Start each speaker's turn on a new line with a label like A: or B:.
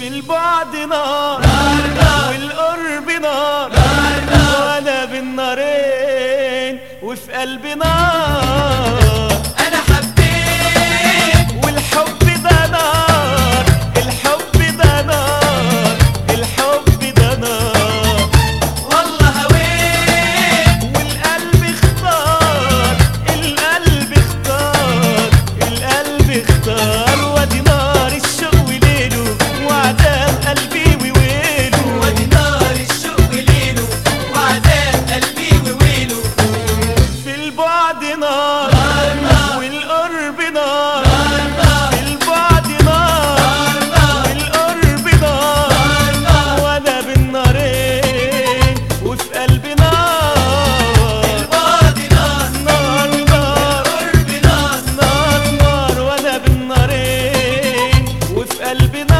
A: في البعد نار والقرب نار وانا بالنارين وفي قلبي نار.
B: انا حبيت
A: والحب ده نار، الحب ده نار، الحب ده نار.
B: والله هويت
A: والقلب اختار، القلب اختار، القلب اختار. وادي نار الشوق وليله وعذاب قلبي وويله.
B: وادي نار الشوق ليله وعذاب قلبي وويله.
A: في البعد نار والقرب نار، في البعد نار والقرب نار وانا بالنارين وفي قلبي نار.
B: البعد نار
A: نار نار
B: والقرب نار.
A: نار نار وانا بالنارين وفي قلبي نار.